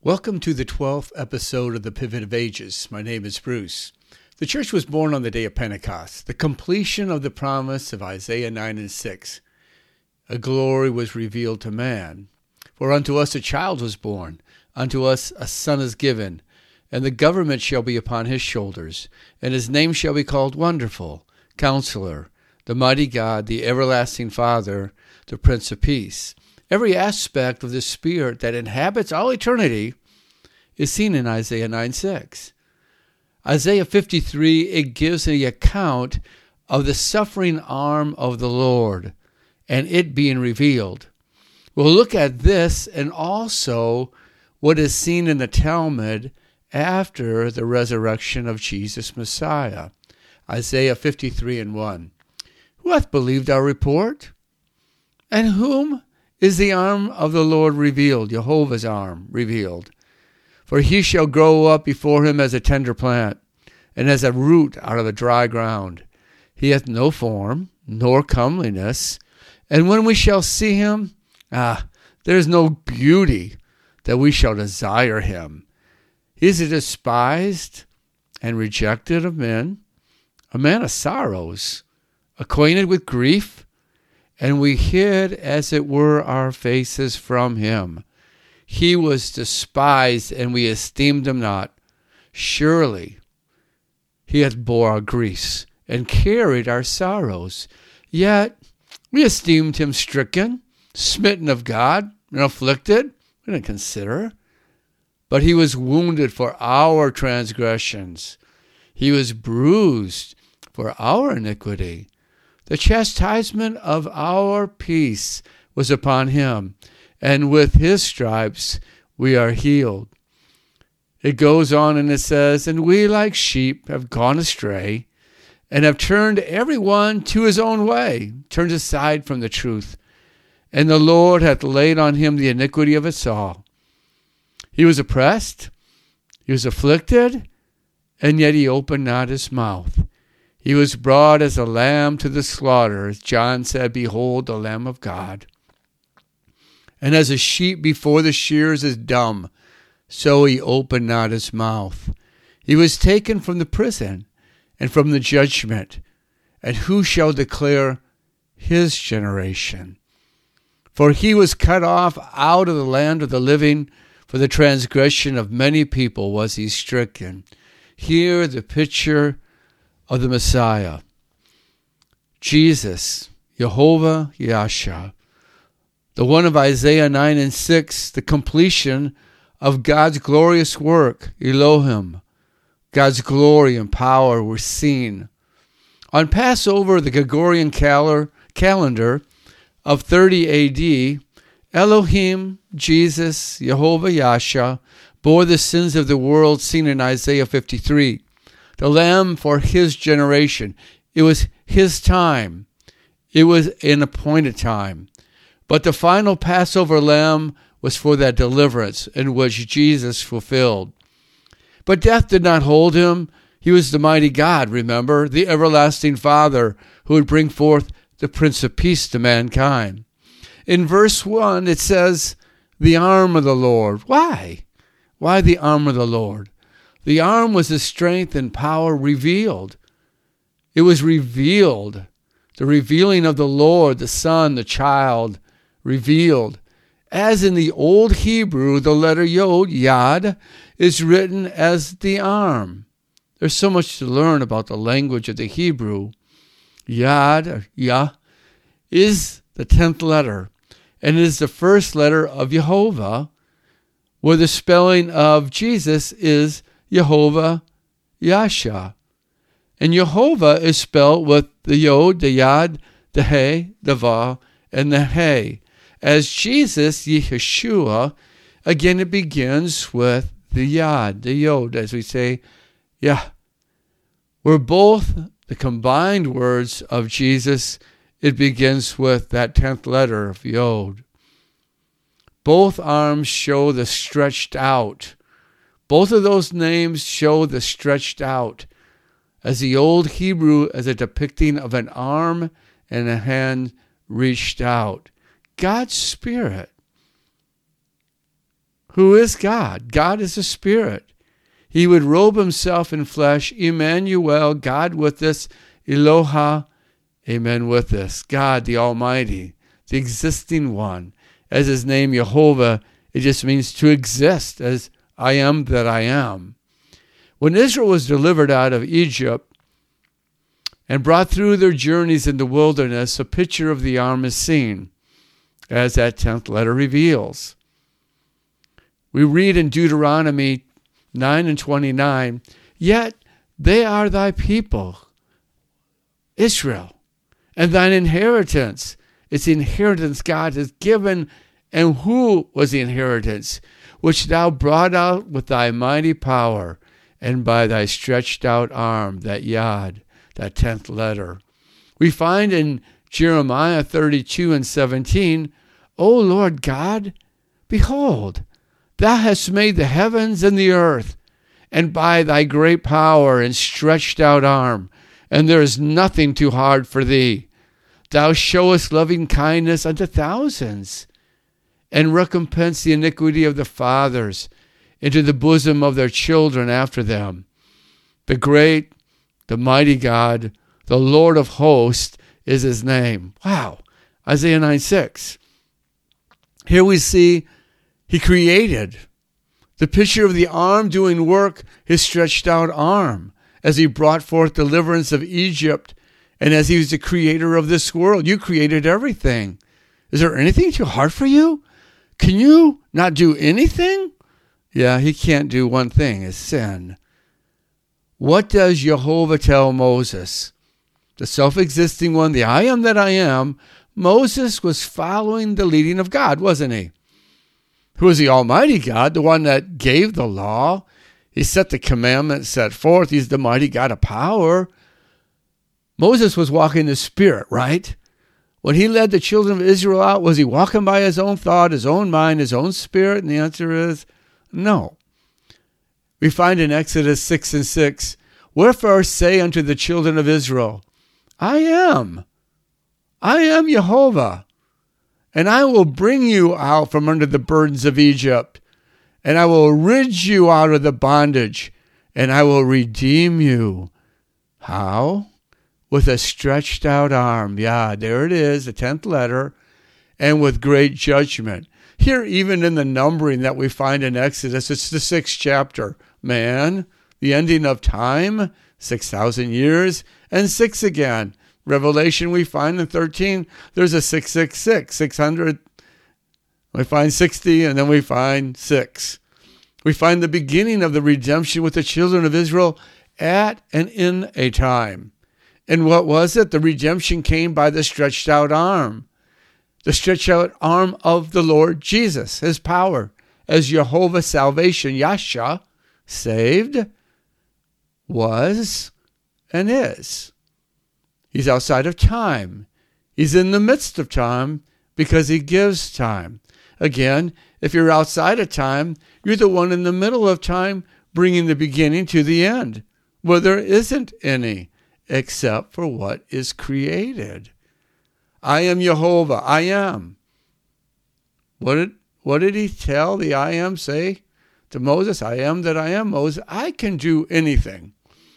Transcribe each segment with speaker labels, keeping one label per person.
Speaker 1: Welcome to the 12th episode of the Pivot of Ages. My name is Bruce. The church was born on the day of Pentecost, the completion of the promise of Isaiah 9 and 6. A glory was revealed to man. For unto us a child was born, unto us a son is given, and the government shall be upon his shoulders, and his name shall be called Wonderful, Counselor, the Mighty God, the Everlasting Father, the Prince of Peace. Every aspect of the Spirit that inhabits all eternity is seen in Isaiah 9:6. Isaiah 53, it gives an account of the suffering arm of the Lord and it being revealed. We'll look at this and also what is seen in the Talmud after the resurrection of Jesus Messiah. Isaiah 53 and 1. Who hath believed our report? And whom is the arm of the Lord revealed, Jehovah's arm revealed? For he shall grow up before him as a tender plant, and as a root out of the dry ground. He hath no form, nor comeliness, and when we shall see him, there is no beauty that we shall desire him. He is despised and rejected of men, a man of sorrows, acquainted with grief, and we hid, as it were, our faces from him. He was despised, and we esteemed him not. Surely he hath bore our griefs, and carried our sorrows. Yet we esteemed him stricken, smitten of God, and afflicted. We didn't consider. But he was wounded for our transgressions. He was bruised for our iniquity. The chastisement of our peace was upon him, and with his stripes we are healed. It goes on and it says, and we like sheep have gone astray, and have turned every one to his own way, turned aside from the truth. And the Lord hath laid on him the iniquity of us all. He was oppressed, he was afflicted, and yet he opened not his mouth. He was brought as a lamb to the slaughter, as John said, behold, the Lamb of God. And as a sheep before the shears is dumb, so he opened not his mouth. He was taken from the prison and from the judgment. And who shall declare his generation? For he was cut off out of the land of the living. For the transgression of many people was he stricken. Here the picture of the Messiah, Jesus, Jehovah Yahshua, the one of Isaiah 9 and 6, the completion of God's glorious work, Elohim. God's glory and power were seen. On Passover, the Gregorian calendar of 30 A.D., Elohim, Jesus, Jehovah Yahshua, bore the sins of the world seen in Isaiah 53. The lamb for his generation. It was his time. It was an appointed time. But the final Passover lamb was for that deliverance in which Jesus fulfilled. But death did not hold him. He was the mighty God, remember, the everlasting Father who would bring forth the Prince of Peace to mankind. In verse 1, it says, the arm of the Lord. Why? Why the arm of the Lord? The arm was the strength and power revealed. It was revealed. The revealing of the Lord, the Son, the child, revealed. As in the Old Hebrew, the letter Yod, Yad, is written as the arm. There's so much to learn about the language of the Hebrew. Yad, or Yah, is the 10th letter, and it is the first letter of Jehovah, where the spelling of Jesus is Jehovah Yahshua. And Jehovah is spelled with the Yod, the Yad, the He, the Vav, and the He. As Jesus, Yeshua, again it begins with the Yad, the Yod, as we say, Yah. Where both the combined words of Jesus, it begins with that 10th letter of Yod. Both arms show the stretched out. Both of those names show the stretched out, as the Old Hebrew as a depicting of an arm and a hand reached out. God's Spirit, Who is God? God is a spirit. He would robe himself in flesh. Emmanuel, God with us. Eloha, amen, with us. God, the Almighty, the existing one. As his name, Jehovah, it just means to exist, as I am that I am. When Israel was delivered out of Egypt and brought through their journeys in the wilderness, a picture of the arm is seen, as that 10th letter reveals. We read in Deuteronomy 9:29, yet they are thy people, Israel, and thine inheritance. It's the inheritance God has given. And who was the inheritance? Which thou brought out with thy mighty power, and by thy stretched out arm, that yod, that 10th letter. We find in Jeremiah 32:17, O Lord God, behold, thou hast made the heavens and the earth, and by thy great power and stretched out arm, and there is nothing too hard for thee. Thou showest loving kindness unto thousands, and recompense the iniquity of the fathers into the bosom of their children after them. The great, the mighty God, the Lord of hosts is his name. Wow. Isaiah 9:6. Here we see he created the picture of the arm doing work, his stretched out arm, as he brought forth deliverance of Egypt, and as he was the creator of this world. You created everything. Is there anything too hard for you? Can you not do anything? Yeah, he can't do one thing, is sin. What does Jehovah tell Moses? The self-existing one, the I am that I am. Moses was following the leading of God, wasn't he? Who is the Almighty God, the one that gave the law? He set the commandments set forth. He's the mighty God of power. Moses was walking in the Spirit, right? When he led the children of Israel out, was he walking by his own thought, his own mind, his own spirit? And the answer is no. We find in Exodus 6:6, wherefore say unto the children of Israel, I am Jehovah, and I will bring you out from under the burdens of Egypt, and I will rid you out of the bondage, and I will redeem you. How? With a stretched out arm. Yeah, there it is, the 10th letter, and with great judgment. Here, even in the numbering that we find in Exodus, it's the 6th chapter. Man, the ending of time, 6,000 years, and 6 again. Revelation we find in 13, there's a 666, 600. We find 60, and then we find 6. We find the beginning of the redemption with the children of Israel at and in a time. And what was it? The redemption came by the stretched out arm. The stretched out arm of the Lord Jesus, his power, as Jehovah salvation, Yasha, saved, was, and is. He's outside of time. He's in the midst of time because he gives time. Again, if you're outside of time, you're the one in the middle of time bringing the beginning to the end, where there isn't any except for what is created. I am Jehovah. I am. What did he tell the I am say to Moses? I am that I am, Moses. I can do anything.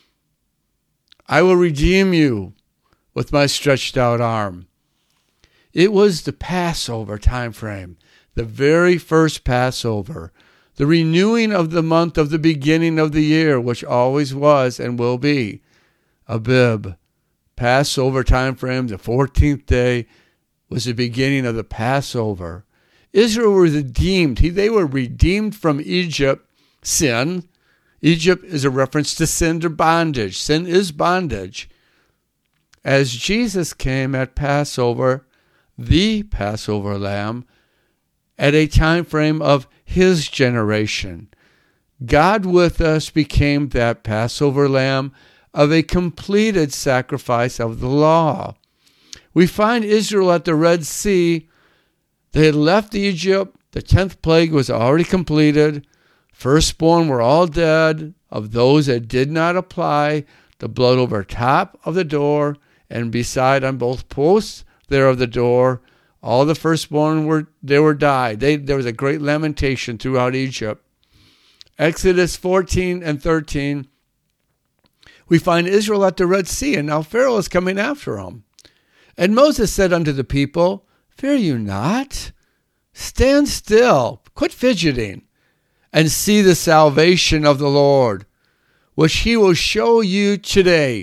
Speaker 1: I will redeem you with my stretched out arm. It was the Passover time frame, the very first Passover, the renewing of the month of the beginning of the year, which always was and will be. Abib, Passover time frame, the 14th day was the beginning of the Passover. Israel were redeemed. They were redeemed from Egypt, sin. Egypt is a reference to sin or bondage. Sin is bondage. As Jesus came at Passover, the Passover lamb, at a time frame of his generation, God with us became that Passover lamb of a completed sacrifice of the law. We find Israel at the Red Sea. They had left Egypt. The 10th plague was already completed. Firstborn were all dead. Of those that did not apply, the blood over top of the door and beside on both posts there of the door, All the firstborn were died. There was a great lamentation throughout Egypt. Exodus 14 and 13, we find Israel at the Red Sea, and now Pharaoh is coming after them. And Moses said unto the people, fear you not. Stand still, quit fidgeting, and see the salvation of the Lord, which he will show you today.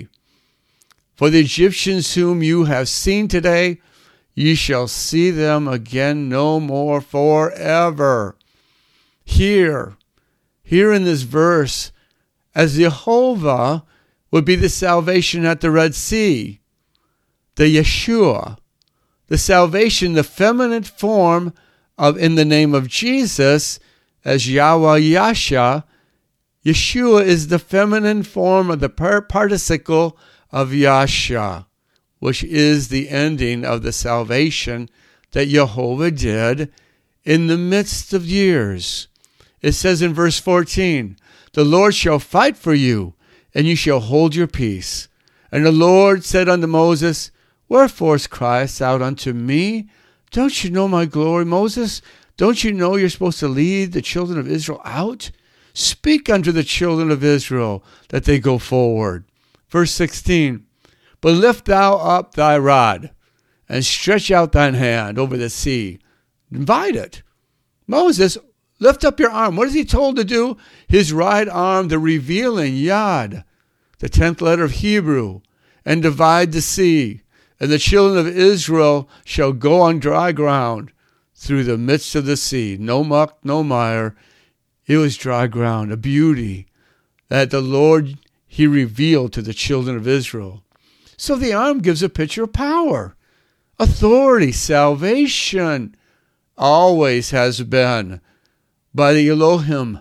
Speaker 1: For the Egyptians whom you have seen today, ye shall see them again no more forever. Here in this verse, as Jehovah would be the salvation at the Red Sea, the Yeshua, the salvation, the feminine form of in the name of Jesus, as Yahweh Yasha. Yeshua is the feminine form of the particicle of Yasha, which is the ending of the salvation that Jehovah did in the midst of years. It says in verse 14, the Lord shall fight for you, and you shall hold your peace. And the Lord said unto Moses, wherefore criest thou unto me? Don't you know my glory, Moses? Don't you know you're supposed to lead the children of Israel out? Speak unto the children of Israel that they go forward. Verse 16, but lift thou up thy rod, and stretch out thine hand over the sea. Divide it. Moses, lift up your arm. What is he told to do? His right arm, the revealing Yod, the 10th letter of Hebrew, and divide the sea. And the children of Israel shall go on dry ground through the midst of the sea. No muck, no mire. It was dry ground, a beauty that the Lord, he revealed to the children of Israel. So the arm gives a picture of power, authority, salvation. Always has been by the Elohim.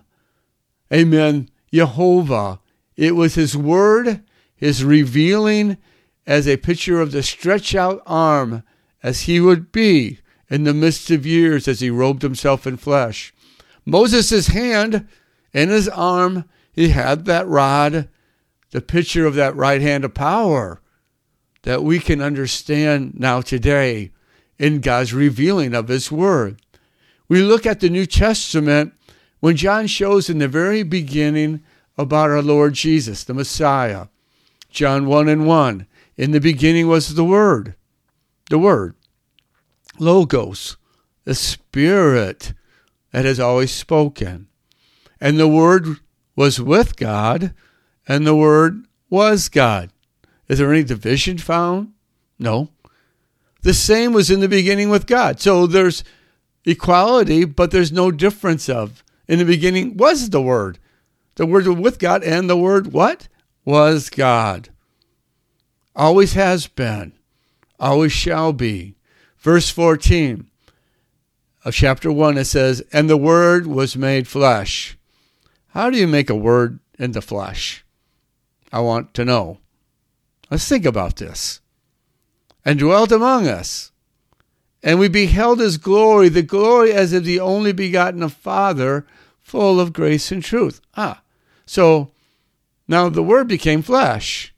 Speaker 1: Amen. Jehovah. It was his word, his revealing as a picture of the stretch out arm as he would be in the midst of years as he robed himself in flesh. Moses' hand and his arm, he had that rod, the picture of that right hand of power that we can understand now today in God's revealing of his word. We look at the New Testament when John shows in the very beginning about our Lord Jesus, the Messiah. John 1 and 1. In the beginning was the Word, Logos, the Spirit that has always spoken. And the Word was with God, and the Word was God. Is there any division found? No. The same was in the beginning with God. So there's equality, but there's no difference of. In the beginning was the Word. The Word was with God, and the Word, what? Was God. Always has been. Always shall be. Verse 14 of chapter 1, it says, and the Word was made flesh. How do you make a word into flesh? I want to know. Let's think about this. And dwelt among us. And we beheld his glory, the glory as of the only begotten of Father, full of grace and truth. So now the Word became flesh.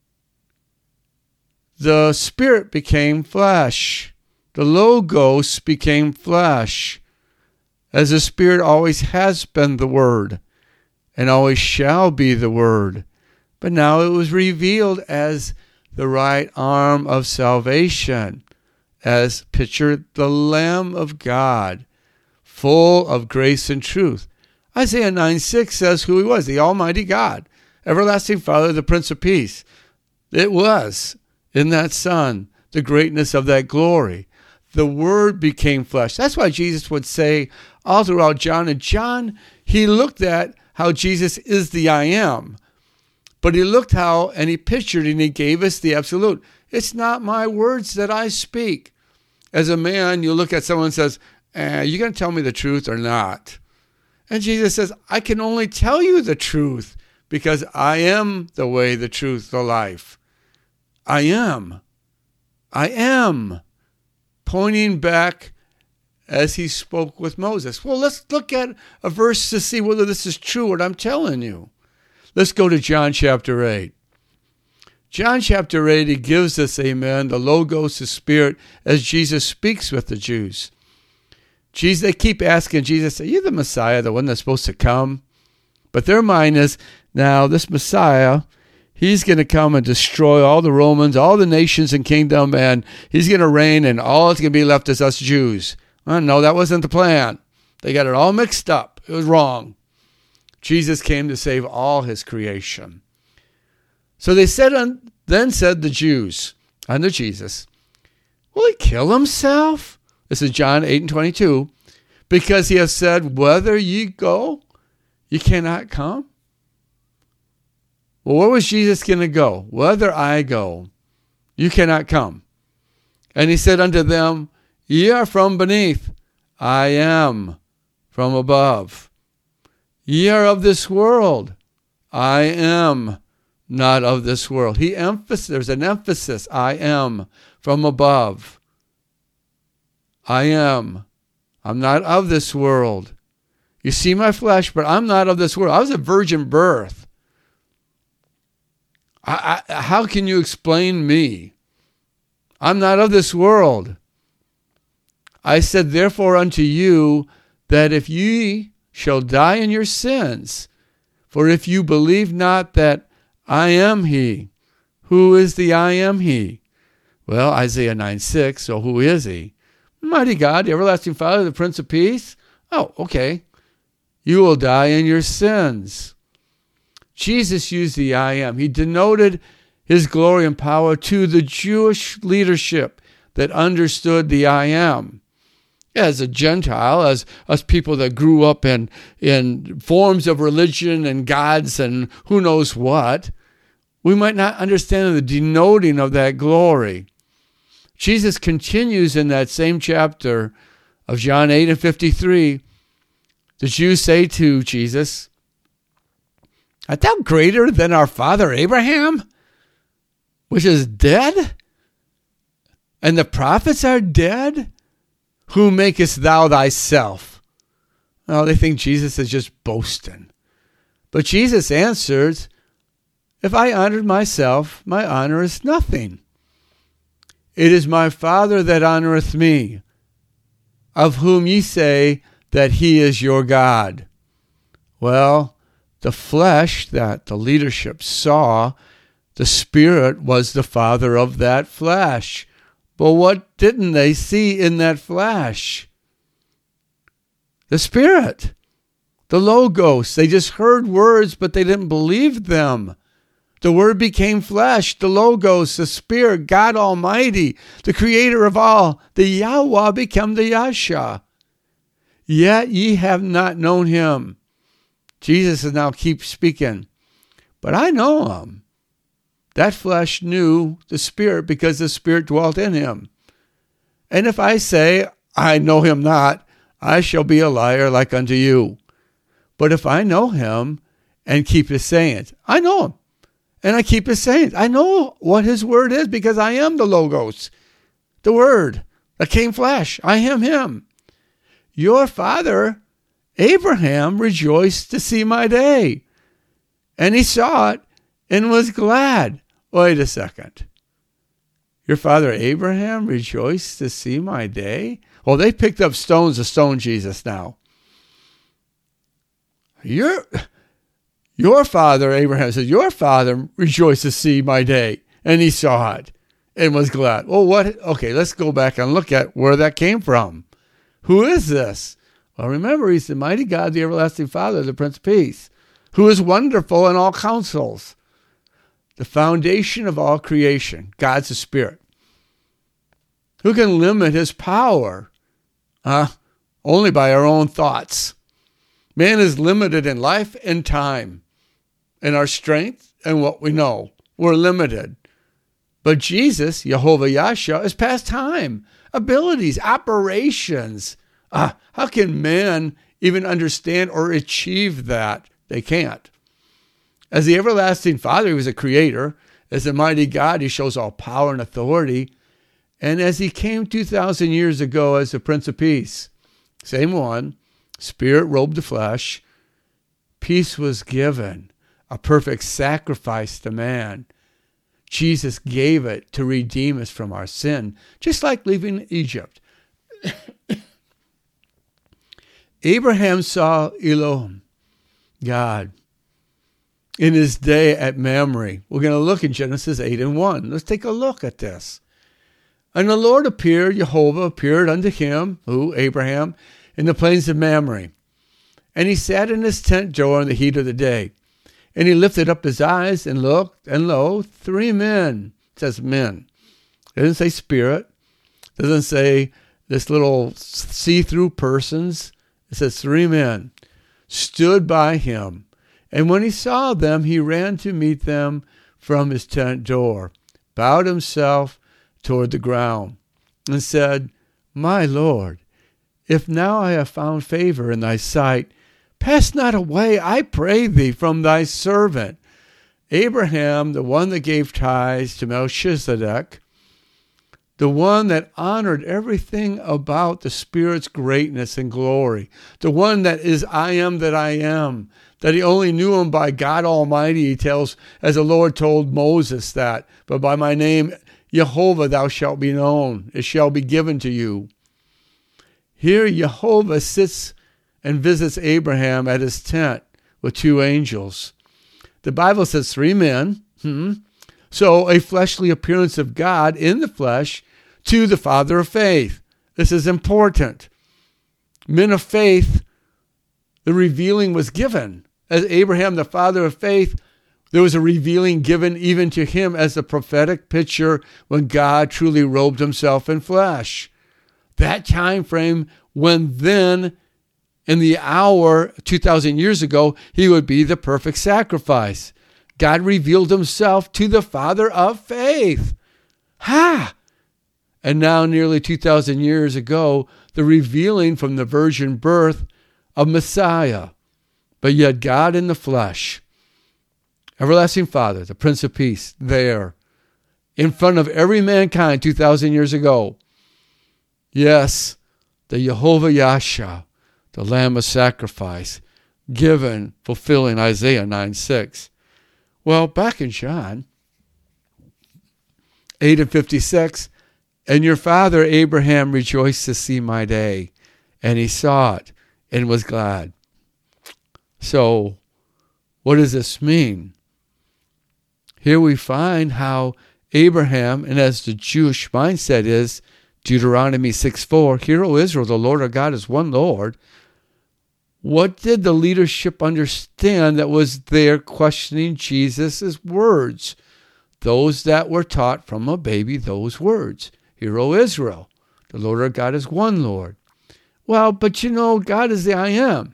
Speaker 1: The Spirit became flesh. The Logos became flesh. As the Spirit always has been the Word, and always shall be the Word. But now it was revealed as the right arm of salvation, as pictured the Lamb of God, full of grace and truth. Isaiah 9:6 says who he was, the Almighty God, everlasting Father, the Prince of Peace. It was in that Son, the greatness of that glory. The Word became flesh. That's why Jesus would say all throughout John, and John, he looked at how Jesus is the I am. But he looked how, and he pictured, and he gave us the absolute. It's not my words that I speak. As a man, you look at someone and says, you going to tell me the truth or not? And Jesus says, I can only tell you the truth because I am the way, the truth, the life. I am. Pointing back as he spoke with Moses. Well, let's look at a verse to see whether this is true what I'm telling you. Let's go to John chapter 8. John chapter 8, he gives us, amen, the Logos, the Spirit, as Jesus speaks with the Jews. They keep asking Jesus, are you the Messiah, the one that's supposed to come? But their mind is, now this Messiah, he's going to come and destroy all the Romans, all the nations and kingdom, and he's going to reign, and all that's going to be left is us Jews. No, that wasn't the plan. They got it all mixed up. It was wrong. Jesus came to save all his creation. So then said the Jews unto Jesus, will he kill himself? This is John 8:22. Because he has said, whither ye go, ye cannot come. Well, where was Jesus going to go? Whither I go, you cannot come. And he said unto them, ye are from beneath, I am from above. Ye are of this world, I am not of this world. There's an emphasis, I am from above. I am. I'm not of this world. You see my flesh, but I'm not of this world. I was a virgin birth. How can you explain me? I'm not of this world. I said, therefore unto you, that if ye shall die in your sins, for if you believe not that I am he, who is the I am he? Well, Isaiah 9:6, so who is he? Mighty God, the everlasting Father, the Prince of Peace. Oh, okay. You will die in your sins. Jesus used the I am. He denoted his glory and power to the Jewish leadership that understood the I am. As a Gentile, as us people that grew up in forms of religion and gods and who knows what, we might not understand the denoting of that glory. Jesus continues in that same chapter of John 8:53. The Jews say to Jesus, art thou greater than our father Abraham, which is dead? And the prophets are dead? Who makest thou thyself? Oh, they think Jesus is just boasting. But Jesus answers, if I honored myself, my honor is nothing. It is my Father that honoreth me, of whom ye say that he is your God. Well, the flesh that the leadership saw, the Spirit was the father of that flesh. But what didn't they see in that flesh? The Spirit, the Logos. They just heard words, but they didn't believe them. The Word became flesh, the Logos, the Spirit, God Almighty, the Creator of all. The Yahweh became the Yasha. Yet ye have not known him. Jesus is now keep speaking. But I know him. That flesh knew the Spirit because the Spirit dwelt in him. And if I say, I know him not, I shall be a liar like unto you. But if I know him and keep his sayings, I know him. And I keep his sayings. I know what his word is because I am the Logos, the Word that came flesh. I am him. Your father, Abraham, rejoiced to see my day. And he saw it and was glad. Wait a second. Your father Abraham rejoiced to see my day? Well, they picked up stones to stone Jesus now. Your father, Abraham, said, your father rejoiced to see my day. And he saw it and was glad. Well, what? Okay, let's go back and look at where that came from. Who is this? Well, remember, he's the mighty God, the everlasting Father, the Prince of Peace, who is wonderful in all counsels. The foundation of all creation. God's the Spirit. Who can limit his power? Only by our own thoughts. Man is limited in life and time, in our strength and what we know. We're limited. But Jesus, Jehovah Yahshua, is past time, abilities, operations. How can man even understand or achieve that? They can't. As the everlasting Father, he was a creator. As the mighty God, he shows all power and authority. And as he came 2,000 years ago as the Prince of Peace, same one, Spirit robed the flesh, peace was given, a perfect sacrifice to man. Jesus gave it to redeem us from our sin, just like leaving Egypt. Abraham saw Elohim, God, in his day at Mamre. We're going to look in Genesis 8:1. Let's take a look at this. And the Lord appeared, Jehovah appeared unto him, who, Abraham, in the plains of Mamre. And he sat in his tent door in the heat of the day. And he lifted up his eyes and looked, and lo, 3 men. It says men. It doesn't say spirit. It doesn't say this little see-through persons. It says 3 men stood by him. And when he saw them, he ran to meet them from his tent door, bowed himself toward the ground, and said, My Lord, if now I have found favor in thy sight, pass not away, I pray thee, from thy servant. Abraham, the one that gave tithes to Melchizedek, the one that honored everything about the Spirit's greatness and glory, the one that is I am that I am, that he only knew him by God Almighty, he tells, as the Lord told Moses that, but by my name, Jehovah, thou shalt be known, it shall be given to you. Here Jehovah sits and visits Abraham at his tent with 2 angels. The Bible says 3 men. So a fleshly appearance of God in the flesh to the father of faith. This is important. Men of faith, the revealing was given. As Abraham, the father of faith, there was a revealing given even to him as a prophetic picture when God truly robed himself in flesh. That time frame when then, in the hour 2,000 years ago, he would be the perfect sacrifice. God revealed himself to the father of faith. And now, nearly 2,000 years ago, the revealing from the virgin birth of Messiah, but yet God in the flesh. Everlasting Father, the Prince of Peace, there, in front of every mankind 2,000 years ago. Yes, the Jehovah Yahshua, the Lamb of sacrifice, given, fulfilling Isaiah 9:6. Well, back in John 8:56, and your father Abraham rejoiced to see my day, and he saw it and was glad. So, what does this mean? Here we find how Abraham, and as the Jewish mindset is, Deuteronomy 6:4, Hear, O Israel, the Lord our God is one Lord. What did the leadership understand that was there questioning Jesus' words? Those that were taught from a baby those words. Hear, O Israel, the Lord our God is one Lord. Well, but you know, God is the I am.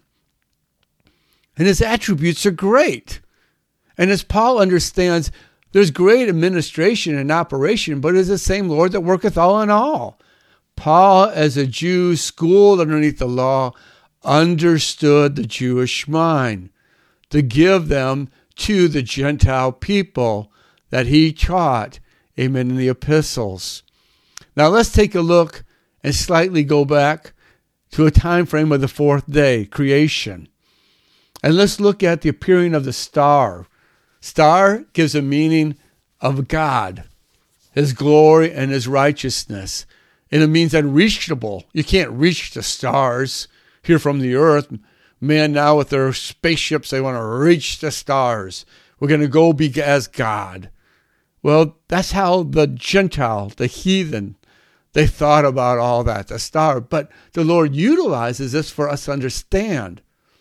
Speaker 1: And his attributes are great. And as Paul understands, there's great administration and operation, but it is the same Lord that worketh all in all. Paul, as a Jew schooled underneath the law, understood the Jewish mind to give them to the Gentile people that he taught, amen, in the epistles. Now let's take a look and slightly go back to a time frame of the 4th day, creation. And let's look at the appearing of the star. Star gives a meaning of God, his glory and his righteousness. And it means unreachable. You can't reach the stars here from the earth. Man now with their spaceships, they want to reach the stars. We're going to go be as God. Well, that's how the Gentile, the heathen, they thought about all that, the star. But the Lord utilizes this for us to understand.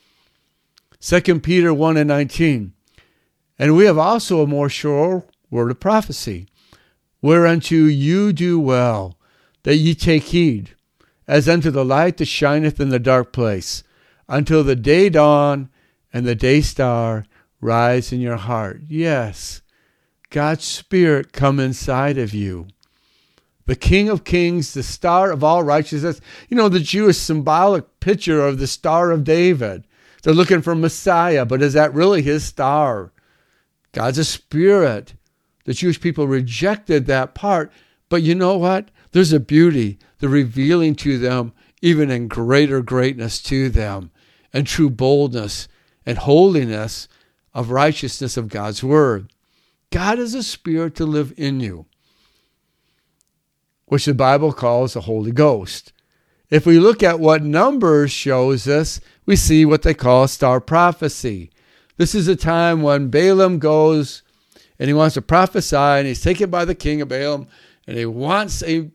Speaker 1: 2 Peter 1:19. And we have also a more sure word of prophecy, whereunto you do well, that ye take heed, as unto the light that shineth in the dark place, until the day dawn and the day star rise in your heart. Yes, God's Spirit come inside of you. The King of Kings, the star of all righteousness. You know, the Jewish symbolic picture of the Star of David. They're looking for Messiah, but is that really his star? God's a spirit. The Jewish people rejected that part, but you know what? There's a beauty, the revealing to them, even in greater greatness to them, and true boldness and holiness of righteousness of God's word. God is a spirit to live in you, which the Bible calls the Holy Ghost. If we look at what Numbers shows us, we see what they call star prophecy. This is a time when Balaam goes and he wants to prophesy, and he's taken by the king of Balaam, and Balaam,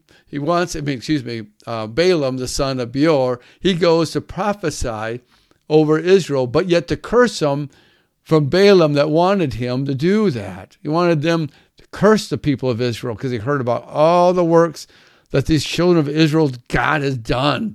Speaker 1: the son of Beor, he goes to prophesy over Israel, but yet to curse them from Balaam that wanted him to do that. He wanted them to curse the people of Israel because he heard about all the works that these children of Israel, God has done.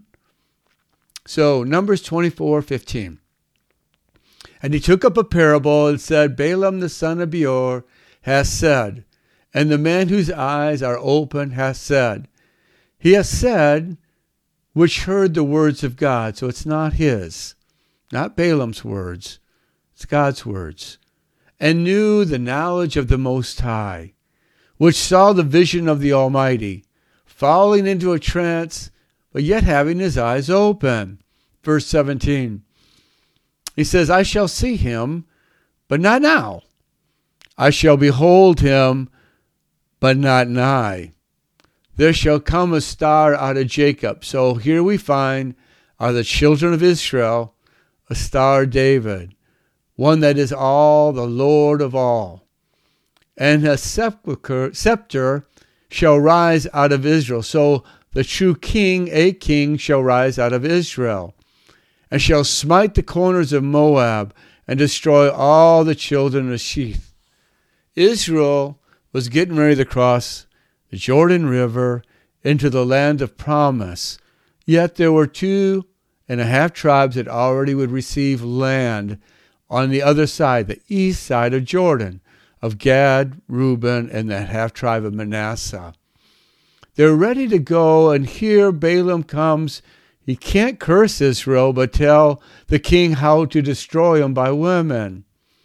Speaker 1: So Numbers 24:15. And he took up a parable and said, Balaam the son of Beor has said, and the man whose eyes are open has said. He has said, which heard the words of God. So it's not his, not Balaam's words. It's God's words. And knew the knowledge of the Most High, which saw the vision of the Almighty, falling into a trance, but yet having his eyes open. Verse 17. He says, I shall see him, but not now. I shall behold him, but not nigh. There shall come a star out of Jacob. So here we find are the children of Israel, a star David, one that is all, the Lord of all. And a scepter shall rise out of Israel. So the true king, a king, shall rise out of Israel, and shall smite the corners of Moab, and destroy all the children of Sheth. Israel was getting ready to cross the Jordan River into the land of promise. Yet there were 2.5 tribes that already would receive land on the other side, the east side of Jordan, of Gad, Reuben, and that half tribe of Manasseh. They're ready to go, and here Balaam comes. He can't curse Israel, but tell the king how to destroy them by women.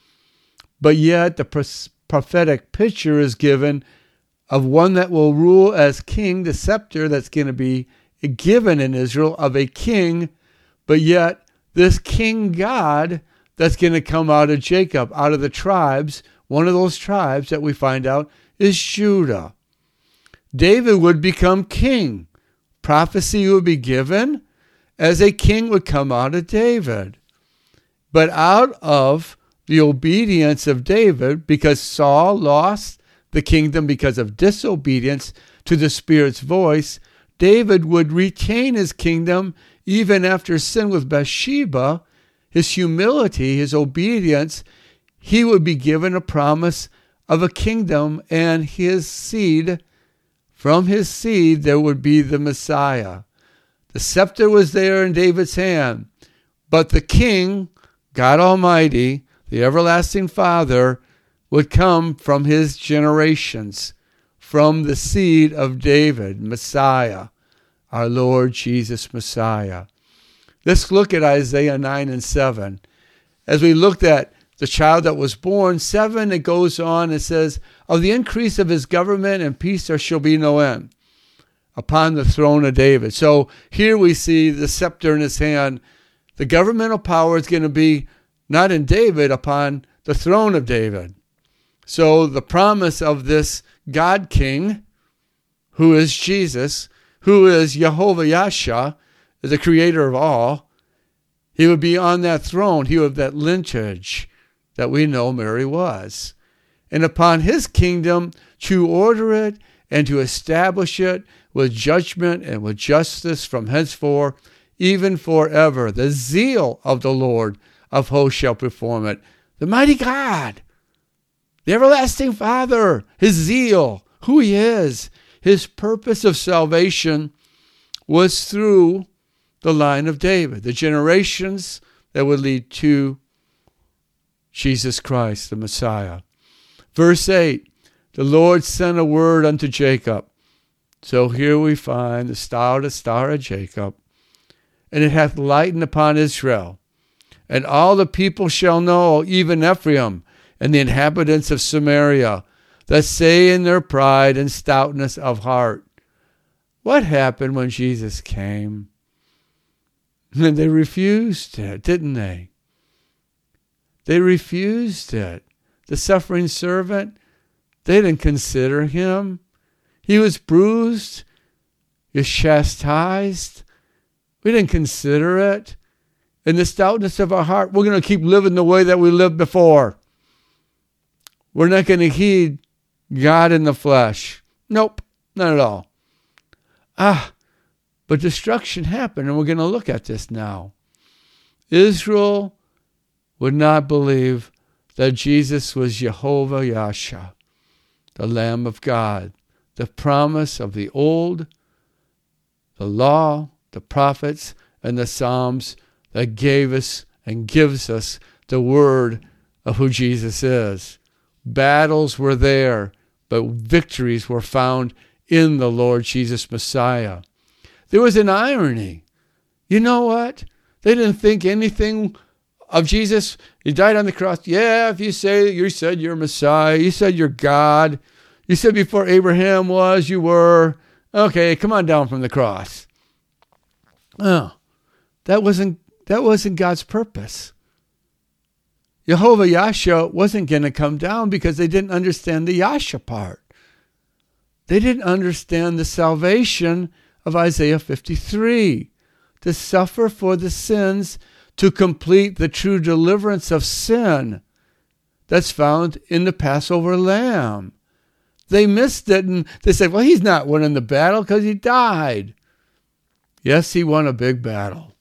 Speaker 1: But yet the prophetic picture is given of one that will rule as king, the scepter that's going to be given in Israel of a king, but yet this king God that's going to come out of Jacob, out of the tribes, one of those tribes that we find out is Judah. David would become king. Prophecy would be given as a king would come out of David. But out of the obedience of David, because Saul lost the kingdom because of disobedience to the Spirit's voice, David would retain his kingdom even after sin with Bathsheba. His humility, his obedience, he would be given a promise of a kingdom and his seed. From his seed there would be the Messiah. The scepter was there in David's hand, but the king, God Almighty, the everlasting Father, would come from his generations, from the seed of David, Messiah, our Lord Jesus Messiah. Let's look at Isaiah 9 and 7. As we looked at the child that was born, 7, it goes on, it says, of the increase of his government and peace there shall be no end upon the throne of David. So here we see the scepter in his hand. The governmental power is going to be not in David, upon the throne of David. So the promise of this God King, who is Jesus, who is Jehovah Yahshua, the creator of all, he would be on that throne. He would have that lineage that we know Mary was. And upon his kingdom to order it and to establish it with judgment and with justice from henceforth, even forever. The zeal of the Lord of hosts shall perform it. The mighty God, the everlasting Father, his zeal, who he is, his purpose of salvation was through the line of David, the generations that would lead to Jesus Christ, the Messiah. Verse 8, the Lord sent a word unto Jacob. So here we find the star of Jacob, and it hath lightened upon Israel. And all the people shall know, even Ephraim and the inhabitants of Samaria, that say in their pride and stoutness of heart. What happened when Jesus came? And they refused it, didn't they? They refused it. The suffering servant, They didn't consider him. He was bruised. He was chastised. We didn't consider it. In the stoutness of our heart, we're going to keep living the way that we lived before. We're not going to heed God in the flesh. Nope, not at all. But destruction happened, and we're going to look at this now. Israel would not believe that Jesus was Jehovah Yahshua, the Lamb of God, the promise of the old, the law, the prophets, and the Psalms that gave us and gives us the word of who Jesus is. Battles were there, but victories were found in the Lord Jesus Messiah. There was an irony. You know what? They didn't think anything of Jesus. He died on the cross. Yeah, if you said you're Messiah, you said you're God. You said before Abraham was, you were. Okay, come on down from the cross. Oh, that wasn't God's purpose. Jehovah Yahshua wasn't going to come down because they didn't understand the Yahshua part. They didn't understand the salvation of Isaiah 53, to suffer for the sins, to complete the true deliverance of sin that's found in the Passover lamb. They missed it, and they said, well, he's not winning the battle because he died. Yes, he won a big battle.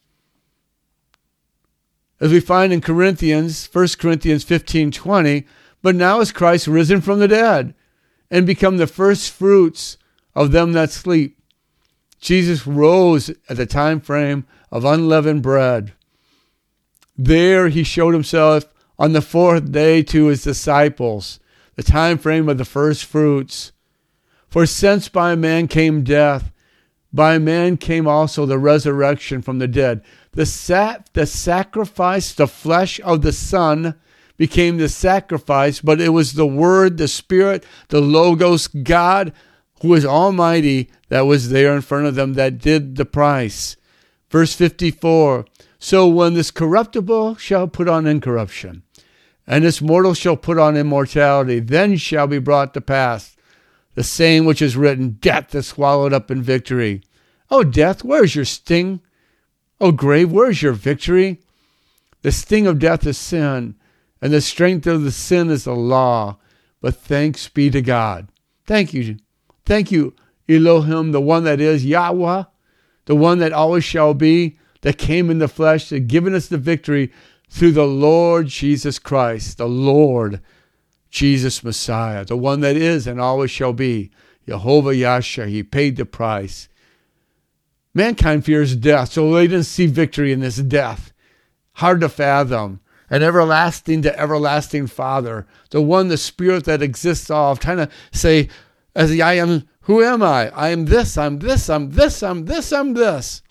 Speaker 1: As we find in Corinthians, 1 Corinthians 15:20, but now is Christ risen from the dead and become the first fruits of them that sleep. Jesus rose at the time frame of unleavened bread. There he showed himself on the fourth day to his disciples, the time frame of the first fruits. For since by man came death, by man came also the resurrection from the dead. The sacrifice, the flesh of the Son became the sacrifice, but it was the Word, the Spirit, the Logos, God, who is Almighty, that was there in front of them that did the price. Verse 54, so when this corruptible shall put on incorruption, and this mortal shall put on immortality, then shall be brought to pass the saying which is written, death is swallowed up in victory. Oh, death, where's your sting? Oh, grave, where's your victory? The sting of death is sin, and the strength of the sin is the law. But thanks be to God. Thank you. Thank you, Elohim, the one that is Yahweh, the one that always shall be, that came in the flesh, that given us the victory through the Lord Jesus Christ, the Lord Jesus Messiah, the one that is and always shall be, Jehovah Yahshua. He paid the price. Mankind fears death, so they didn't see victory in this death. Hard to fathom. An everlasting to everlasting Father, the one, the Spirit that exists all, trying to say, as I am, who am I? I am this, I'm this, I'm this, I'm this, I'm this.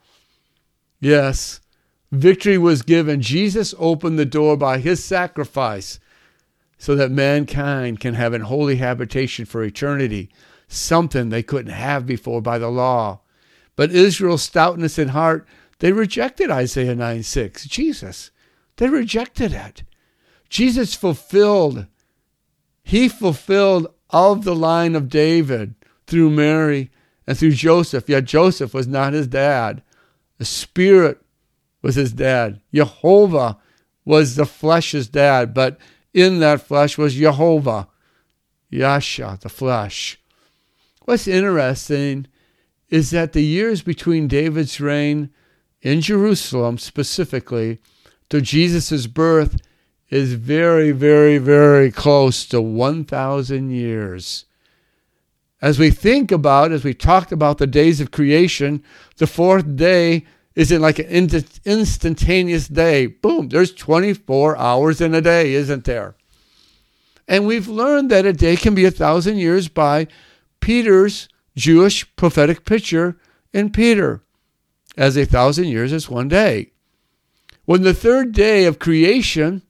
Speaker 1: Yes, victory was given. Jesus opened the door by his sacrifice so that mankind can have an holy habitation for eternity, something they couldn't have before by the law. But Israel's stoutness in heart, they rejected Isaiah 9:6, Jesus. They rejected it. Jesus fulfilled. He fulfilled of the line of David through Mary and through Joseph. Yet Joseph was not his dad. The Spirit was his dad. Jehovah was the flesh's dad, but in that flesh was Jehovah, Yahshua, the flesh. What's interesting is that the years between David's reign in Jerusalem specifically to Jesus' birth is very, very, very close to 1,000 years. As we talked about the days of creation, the fourth day isn't like an instantaneous day. Boom, there's 24 hours in a day, isn't there? And we've learned that a day can be 1,000 years by Peter's Jewish prophetic picture in Peter, as 1,000 years is one day. When the third day of creation,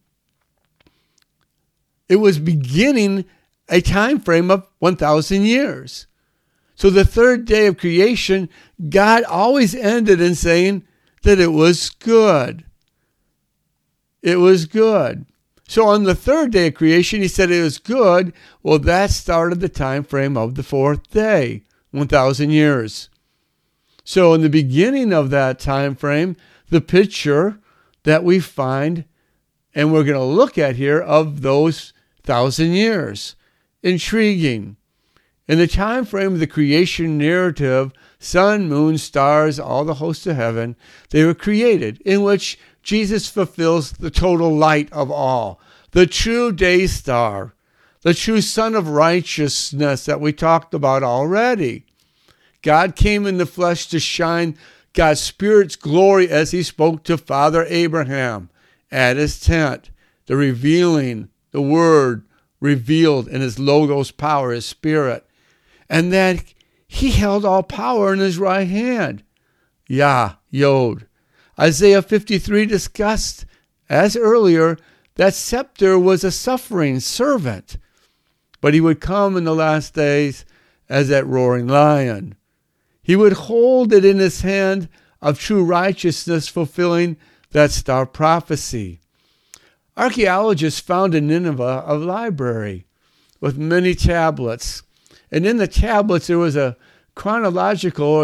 Speaker 1: it was beginning a time frame of 1,000 years. So the third day of creation, God always ended in saying that it was good. It was good. So on the third day of creation, he said it was good. Well, that started the time frame of the fourth day, 1,000 years. So in the beginning of that time frame, the picture that we find, and we're going to look at here, of those 1,000 years. Intriguing. In the time frame of the creation narrative, sun, moon, stars, all the hosts of heaven, they were created, in which Jesus fulfills the total light of all, the true day star, the true Son of righteousness that we talked about already. God came in the flesh to shine God's Spirit's glory as he spoke to Father Abraham at his tent, the revealing, the Word revealed in his Logos power, his Spirit, and that he held all power in his right hand. Yah, Yod. Isaiah 53 discussed, as earlier, that scepter was a suffering servant, but he would come in the last days as that roaring lion. He would hold it in his hand of true righteousness, fulfilling that star prophecy. Archaeologists found in Nineveh a library with many tablets, and in the tablets there was a chronological, or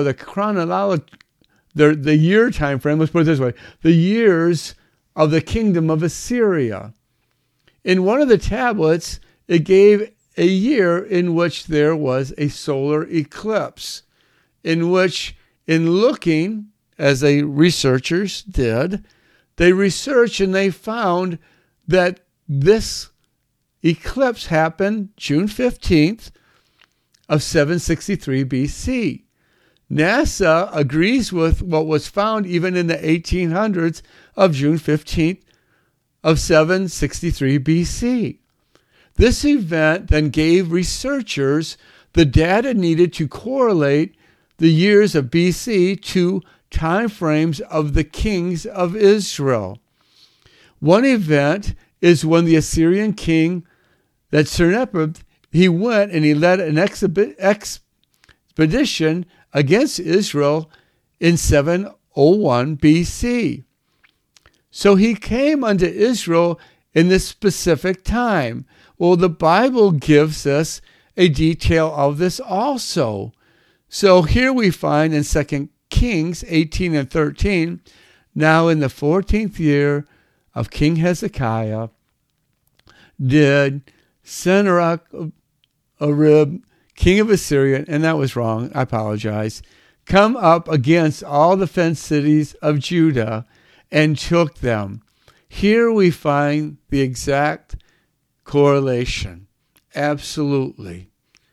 Speaker 1: the year time frame, let's put it this way, the years of the kingdom of Assyria. In one of the tablets, it gave a year in which there was a solar eclipse, in which, in looking, as the researchers did, they researched and they found that this eclipse happened June 15th of 763 BC. NASA agrees with what was found even in the 1800s of June 15th of 763 BC. This event then gave researchers the data needed to correlate the years of BC to time frames of the kings of Israel. One event is when the Assyrian king, that Sennacherib, he went and he led an expedition against Israel in 701 BC. So he came unto Israel in this specific time. Well, the Bible gives us a detail of this also. So here we find in 2 Kings 18 and 13, now in the 14th year of King Hezekiah, did Sennacherib, king of Assyria, and that was wrong, I apologize, come up against all the fenced cities of Judah and took them. Here we find the exact correlation. Absolutely.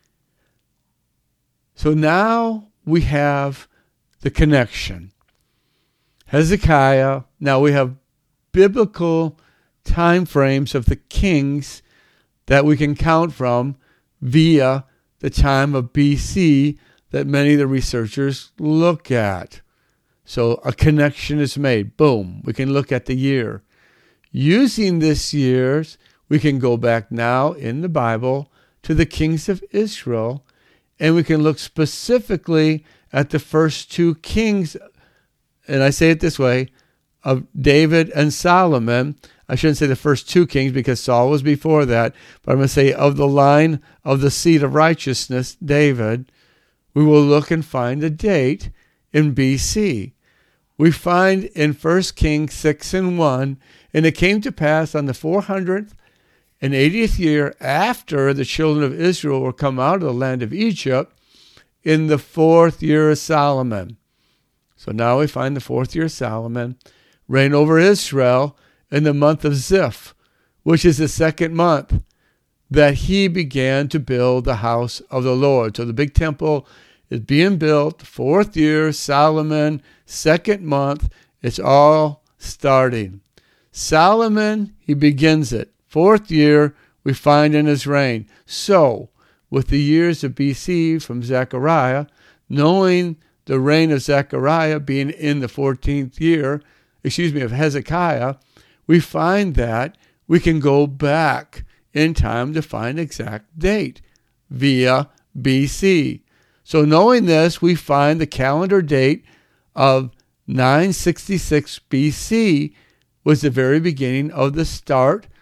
Speaker 1: So now we have the connection. Hezekiah, now we have biblical time frames of the kings that we can count from via the time of BC that many of the researchers look at. So a connection is made. Boom. We can look at the year. Using this years, we can go back now in the Bible to the kings of Israel, and we can look specifically at the first two kings, and I say it this way, of David and Solomon. I shouldn't say the first two kings because Saul was before that, but I'm going to say of the line of the seed of righteousness, David. We will look and find a date in BC. We find in 1 Kings 6 and 1, and it came to pass on the 480th year after the children of Israel were come out of the land of Egypt, in the 4th year of Solomon. So now we find the 4th year of Solomon reign over Israel in the month of Ziph, which is the second month that he began to build the house of the Lord. So the big temple is being built, 4th year, Solomon, 2nd month. It's all starting. Solomon, he begins it. 4th year, we find in his reign. So, with the years of BC from Zechariah, knowing the reign of Zechariah being in the 14th year, of Hezekiah, we find that we can go back in time to find exact date via BC. So knowing this, we find the calendar date of 966 BC was the very beginning of the start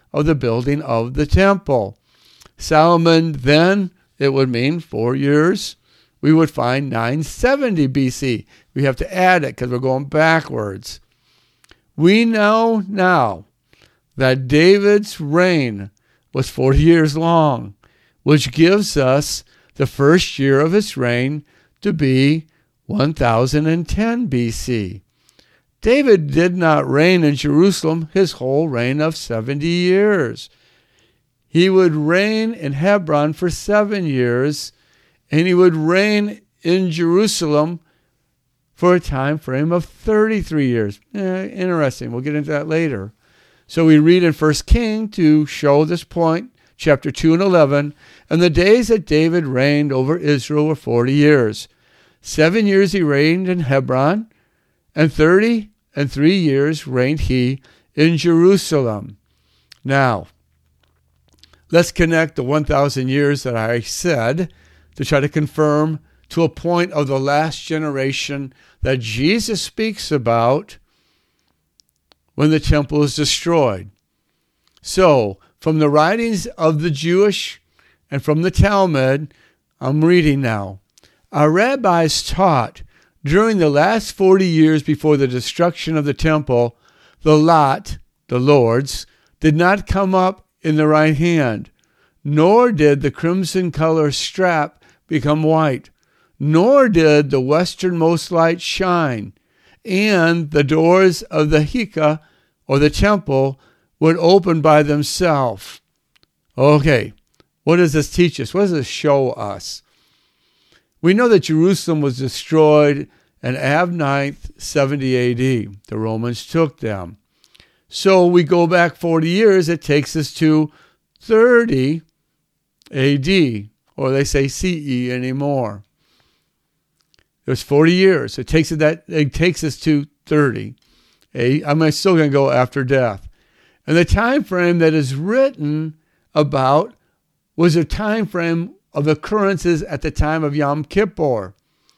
Speaker 1: of the building of the temple. Solomon then, it would mean 4 years, we would find 970 BC. We have to add it because we're going backwards. We know now that David's reign was 40 years long, which gives us the first year of his reign to be 1010 BC. David did not reign in Jerusalem his whole reign of 70 years. He would reign in Hebron for 7 years, and he would reign in Jerusalem for a time frame of 33 years. Interesting. We'll get into that later. So we read in 1 Kings to show this point, chapter 2 and 11, and the days that David reigned over Israel were 40 years. 7 years he reigned in Hebron, and 33 years reigned he in Jerusalem. Now, let's connect the 1,000 years that I said to try to confirm to a point of the last generation that Jesus speaks about when the temple is destroyed. So, from the writings of the Jewish and from the Talmud, I'm reading now. Our rabbis taught during the last 40 years before the destruction of the temple, the lot, the lords, did not come up in the right hand, nor did the crimson color strap become white, nor did the westernmost light shine, and the doors of the Heka, or the temple, would open by themselves. Okay, what does this teach us? What does this show us? We know that Jerusalem was destroyed on Av 9th, 70 AD. The Romans took them. So we go back 40 years, it takes us to 30 AD, or they say CE anymore. There's 40 years. It takes us to 30. I'm still going to go after death. And the time frame that is written about was a time frame of occurrences at the time of Yom Kippur.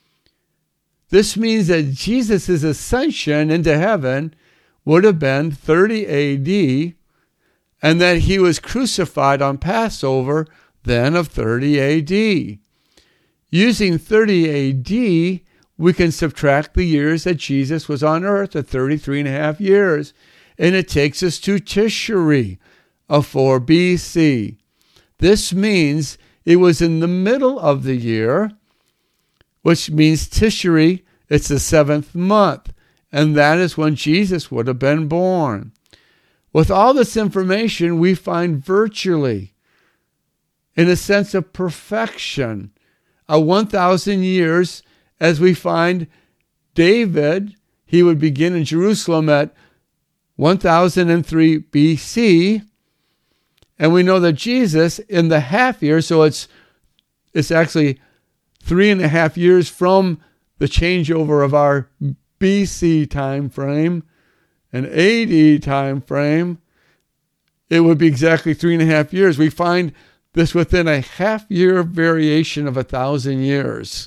Speaker 1: This means that Jesus' ascension into heaven would have been 30 AD, and that he was crucified on Passover then of 30 AD. Using 30 AD, we can subtract the years that Jesus was on earth at 33 and a half years, and it takes us to Tishri of 4 BC. This means it was in the middle of the year, which means Tishri, it's the 7th month, and that is when Jesus would have been born. With all this information, we find virtually, in a sense of perfection, a 1,000 years, as we find David, he would begin in Jerusalem at 1003 BC, and we know that Jesus in the half year, so it's actually 3.5 years from the changeover of our BC time frame, an AD time frame, it would be exactly 3.5 years. We find this within a half-year variation of 1,000 years.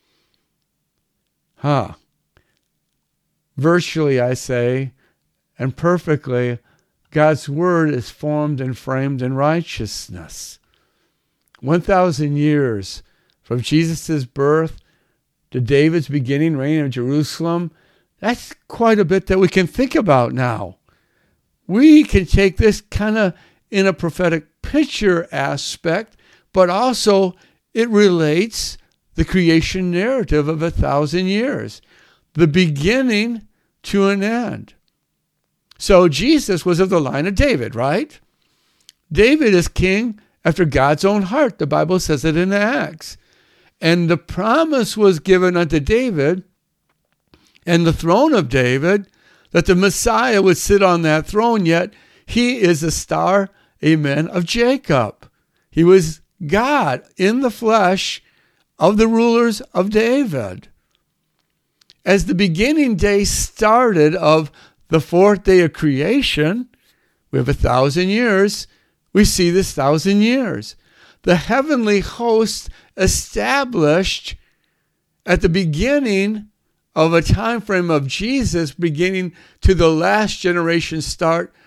Speaker 1: Virtually, I say, and perfectly, God's word is formed and framed in righteousness. 1,000 years from Jesus' birth to David's beginning reign in Jerusalem, that's quite a bit that we can think about now. We can take this kind of in a prophetic picture aspect, but also it relates the creation narrative of 1,000 years, the beginning to an end. So Jesus was of the line of David, right? David is king after God's own heart. The Bible says it in Acts. And the promise was given unto David and the throne of David that the Messiah would sit on that throne, yet he is the star, amen, of Jacob. He was God in the flesh of the rulers of David. As the beginning day started of the 4th day of creation, we have 1,000 years, we see this 1,000 years. The heavenly host established at the beginning of a time frame of Jesus, beginning to the last generation start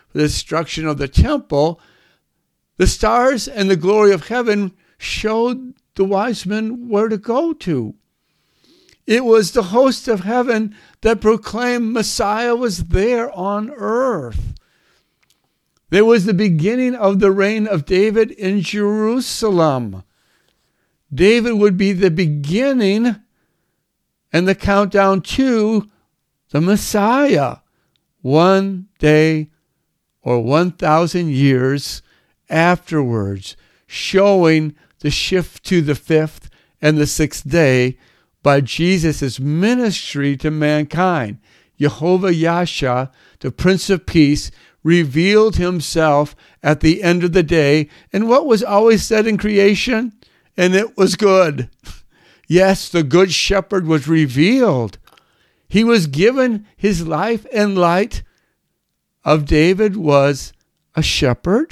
Speaker 1: the destruction of the temple, the stars and the glory of heaven showed the wise men where to go to. It was the host of heaven that proclaimed Messiah was there on earth. There was the beginning of the reign of David in Jerusalem. David would be the beginning and the countdown to the Messiah. One day or 1,000 years afterwards, showing the shift to the fifth and the sixth day by Jesus' ministry to mankind. Jehovah Yasha, the Prince of Peace, revealed himself at the end of the day. And what was always said in creation? And it was good. Yes, the Good Shepherd was revealed. He was given his life and light of David was a shepherd.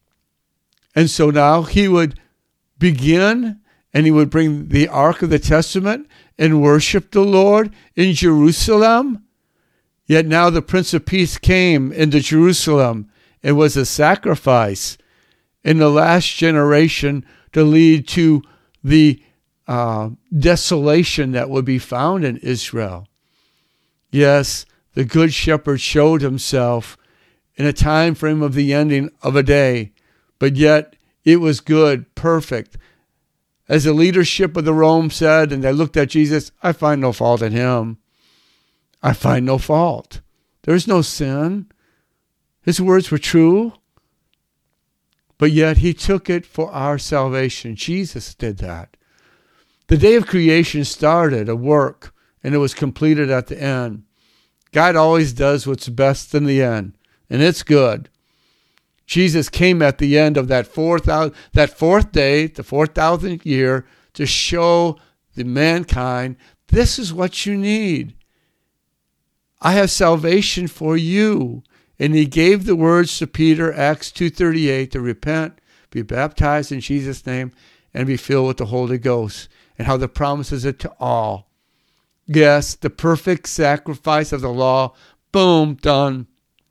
Speaker 1: And so now he would begin and he would bring the Ark of the Testament and worship the Lord in Jerusalem. Yet now the Prince of Peace came into Jerusalem and was a sacrifice in the last generation to lead to the desolation that would be found in Israel. Yes, the Good Shepherd showed himself in a time frame of the ending of a day, but yet it was good, perfect. As the leadership of the Rome said, and they looked at Jesus, I find no fault in him. I find no fault. There's no sin. His words were true. But yet he took it for our salvation. Jesus did that. The day of creation started a work, and it was completed at the end. God always does what's best in the end, and it's good. Jesus came at the end of that fourth day, the 4,000th year, to show the mankind, this is what you need. I have salvation for you. And he gave the words to Peter, Acts 2:38, to repent, be baptized in Jesus' name, and be filled with the Holy Ghost. And how the promises it to all. Yes, the perfect sacrifice of the law. Boom, done.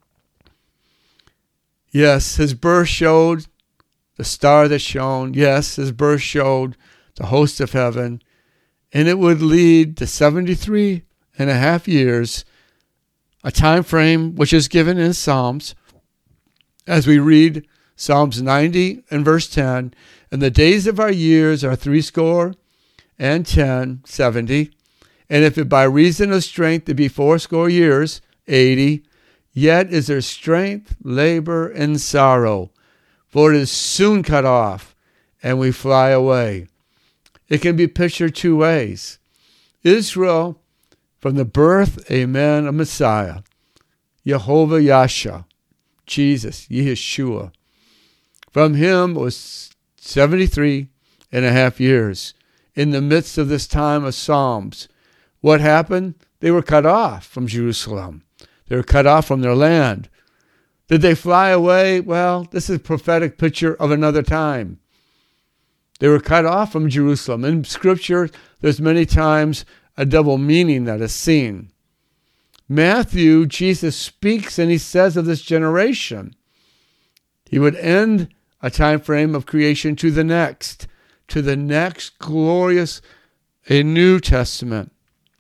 Speaker 1: Yes, his birth showed the star that shone. Yes, his birth showed the host of heaven. And it would lead to 73 and a half years, a time frame which is given in Psalms. As we read Psalms 90 and verse 10, and the days of our years are 70. And if it by reason of strength it be 80 years, yet is there strength, labor, and sorrow, for it is soon cut off, and we fly away. It can be pictured two ways. Israel, from the birth, amen, of Messiah, Jehovah Yasha, Jesus, Yeshua. From him was 73 and a half years. In the midst of this time of Psalms, what happened? They were cut off from Jerusalem. They were cut off from their land. Did they fly away? Well, this is a prophetic picture of another time. They were cut off from Jerusalem. In Scripture, there's many times a double meaning that is seen. Matthew, Jesus speaks and he says of this generation, he would end a time frame of creation to the next glorious, a New Testament,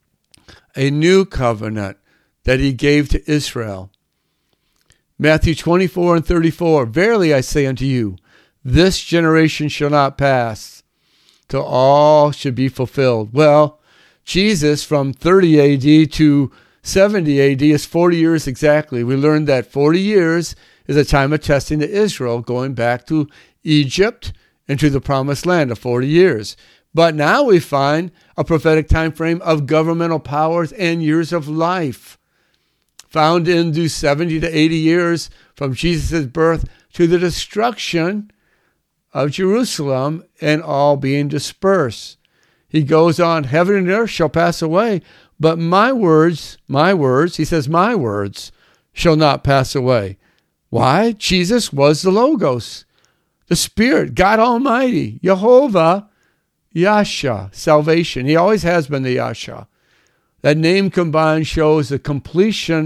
Speaker 1: a new covenant that he gave to Israel. Matthew 24 and 34, verily I say unto you, this generation shall not pass till all should be fulfilled. Well, Jesus from 30 AD to 70 AD is 40 years exactly. We learned that 40 years is a time of testing to Israel, going back to Egypt and to the promised land of 40 years. But now we find a prophetic time frame of governmental powers and years of life, found into 70 to 80 years from Jesus' birth to the destruction of Jerusalem and all being dispersed. He goes on, heaven and earth shall pass away, but my words, he says, my words shall not pass away. Why? Jesus was the Logos, the Spirit, God Almighty, Jehovah, Yasha, salvation. He always has been the Yasha. That name combined shows the completion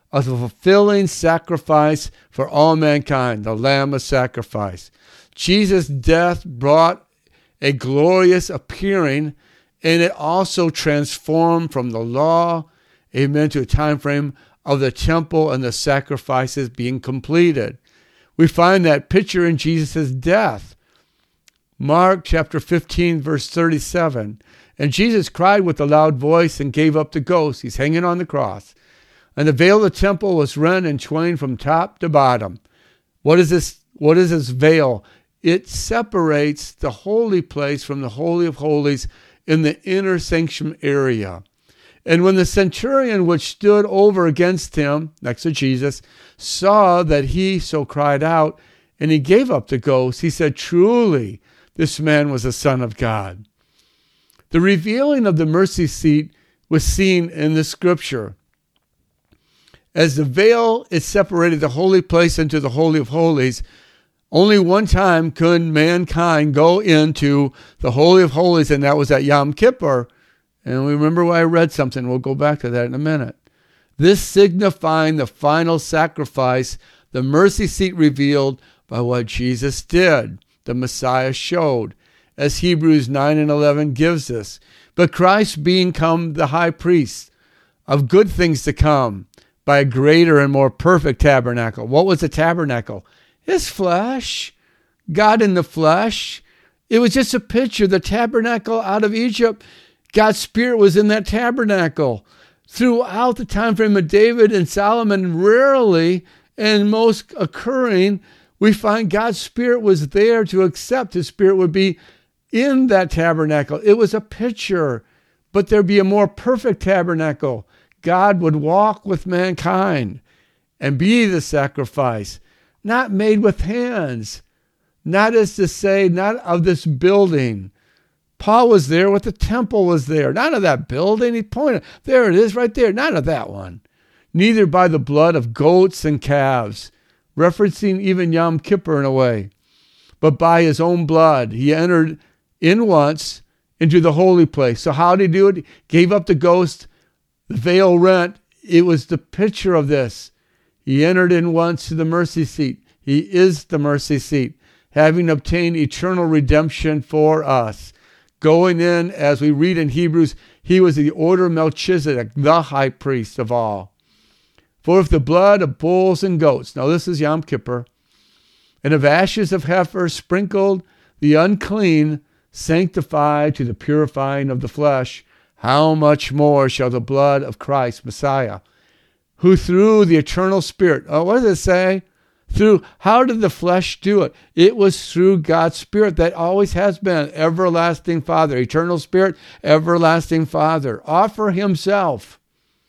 Speaker 1: of the fulfilling sacrifice for all mankind, the Lamb of sacrifice. Jesus' death brought a glorious appearing, and it also transformed from the law, amen, to a time frame of the temple and the sacrifices being completed. We find that picture in Jesus' death. Mark chapter 15, verse 37. And Jesus cried with a loud voice and gave up the ghost. He's hanging on the cross. And the veil of the temple was rent in twain from top to bottom. What is this? What is this veil? It separates the holy place from the Holy of Holies in the inner sanctum area. And when the centurion which stood over against him, next to Jesus, saw that he so cried out, and he gave up the ghost, he said, truly, this man was a son of God. The revealing of the mercy seat was seen in the scripture. As the veil is separated the holy place into the Holy of Holies, only one time could mankind go into the Holy of Holies, and that was at Yom Kippur. And we remember why I read something. We'll go back to that in a minute. This signifying the final sacrifice, the mercy seat revealed by what Jesus did, the Messiah showed, as Hebrews 9 and 11 gives us. But Christ being come the high priest of good things to come by a greater and more perfect tabernacle. What was the tabernacle? His flesh, God in the flesh. It was just a picture. The tabernacle out of Egypt, God's Spirit was in that tabernacle. Throughout the time frame of David and Solomon, rarely and most occurring, we find God's Spirit was there to accept. His Spirit would be in that tabernacle. It was a picture, but there'd be a more perfect tabernacle. God would walk with mankind and be the sacrifice, not made with hands, not as to say, not of this building. Paul was there with the temple was there, not of that building. He pointed, there it is right there, not of that one. Neither by the blood of goats and calves, referencing even Yom Kippur in a way, but by his own blood. He entered in once into the holy place. So how did he do it? He gave up the ghost, the veil rent. It was the picture of this. He entered in once to the mercy seat. He is the mercy seat, having obtained eternal redemption for us. Going in, as we read in Hebrews, he was the order of Melchizedek, the high priest of all. For if the blood of bulls and goats, now this is Yom Kippur, and of ashes of heifer sprinkled the unclean, sanctified to the purifying of the flesh, how much more shall the blood of Christ, Messiah, who through the eternal Spirit, what does it say? How did the flesh do it? It was through God's Spirit that always has been, everlasting Father, eternal Spirit, everlasting Father. Offer himself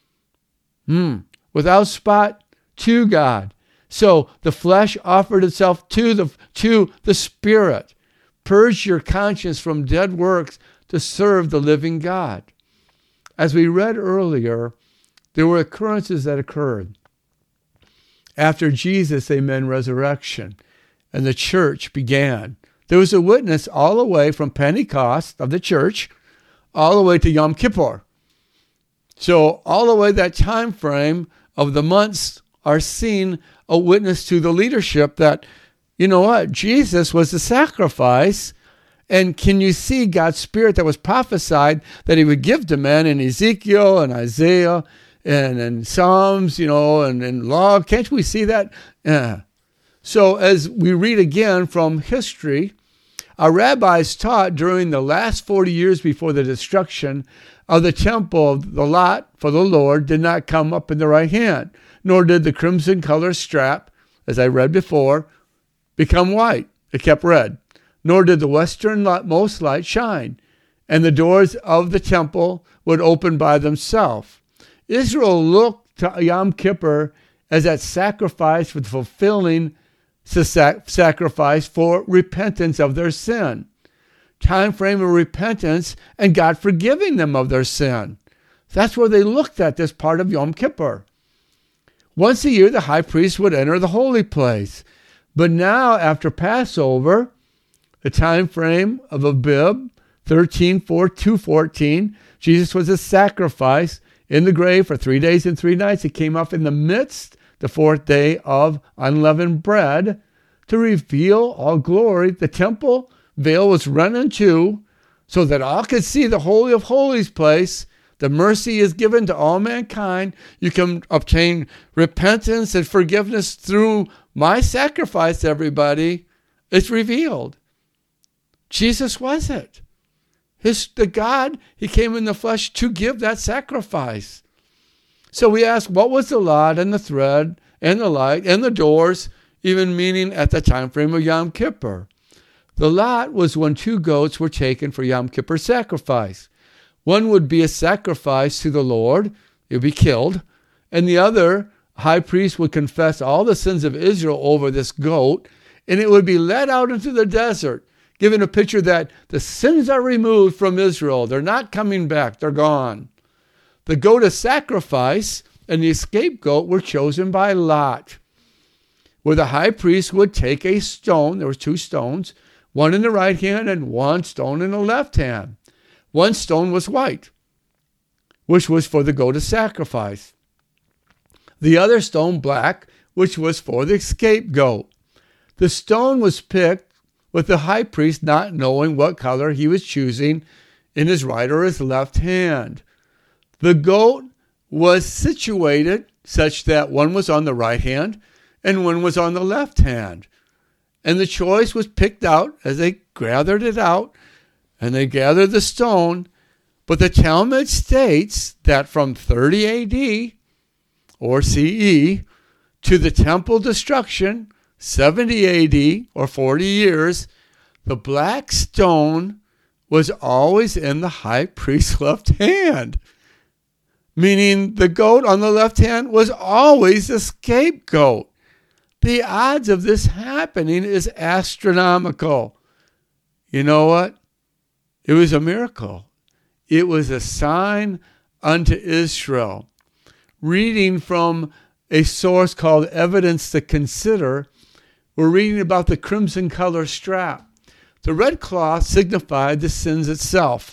Speaker 1: without spot to God. So the flesh offered itself to the Spirit. Purge your conscience from dead works to serve the living God. As we read earlier, there were occurrences that occurred after Jesus, amen, resurrection, and the church began. There was a witness all the way from Pentecost of the church, all the way to Yom Kippur. So all the way that time frame of the months are seen a witness to the leadership that, you know what, Jesus was the sacrifice. And can you see God's Spirit that was prophesied that he would give to men in Ezekiel and Isaiah and in Psalms, and law? Can't we see that? Yeah. So as we read again from history, our rabbis taught during the last 40 years before the destruction of the temple, the lot for the Lord did not come up in the right hand, nor did the crimson color strap, as I read before, become white. It kept red. Nor did the westernmost light shine, and the doors of the temple would open by themselves. Israel looked to Yom Kippur as that sacrifice for the fulfilling sacrifice for repentance of their sin. Time frame of repentance and God forgiving them of their sin. That's where they looked at this part of Yom Kippur. Once a year, the high priest would enter the holy place. But now, after Passover, the time frame of Abib, 13:4-14, Jesus was a sacrifice in the grave for 3 days and 3 nights. He came up in the midst, the fourth day of unleavened bread, to reveal all glory. The temple veil was rent in two so that all could see the Holy of Holies place. The mercy is given to all mankind. You can obtain repentance and forgiveness through my sacrifice, everybody. It's revealed. Jesus was it. The God, he came in the flesh to give that sacrifice. So we ask, what was the lot and the thread and the light and the doors, even meaning at the time frame of Yom Kippur? The lot was when 2 goats were taken for Yom Kippur sacrifice. One would be a sacrifice to the Lord, it would be killed, and the other, high priest would confess all the sins of Israel over this goat, and it would be led out into the desert, giving a picture that the sins are removed from Israel. They're not coming back, they're gone. The goat of sacrifice and the scapegoat were chosen by lot, where the high priest would take a stone. There were 2 stones, one in the right hand and 1 stone in the left hand. 1 stone was white, which was for the goat of sacrifice. The other stone black, which was for the scapegoat. The stone was picked with the high priest not knowing what color he was choosing in his right or his left hand. The goat was situated such that one was on the right hand and one was on the left hand. And the choice was picked out as they gathered it out, and they gathered the stone. But the Talmud states that from 30 AD or CE to the temple destruction, 70 AD or 40 years, the black stone was always in the high priest's left hand. Meaning the goat on the left hand was always the scapegoat. The odds of this happening is astronomical. You know what? It was a miracle. It was a sign unto Israel. Reading from a source called Evidence to Consider, we're reading about the crimson color strap. The red cloth signified the sins itself